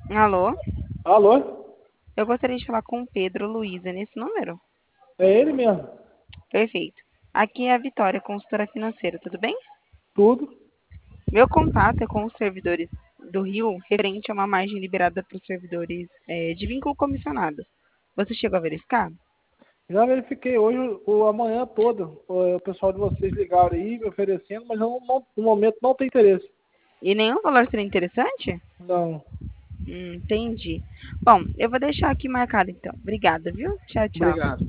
Alô? Alô? Eu gostaria de falar com o Pedro Luiza nesse número. É ele mesmo? Perfeito. Aqui é a Vitória, consultora financeira, tudo bem? Tudo? Meu contato é com os servidores do Rio, referente a uma margem liberada para os servidores de vínculo comissionado. Você chegou a verificar? Já verifiquei hoje, amanhã todo. O pessoal de vocês ligaram aí me oferecendo, mas eu no momento não tenho interesse. E nenhum valor seria interessante? Não. Entendi. Bom, eu vou deixar aqui marcado então. Obrigada, viu? Tchau, tchau. Obrigado.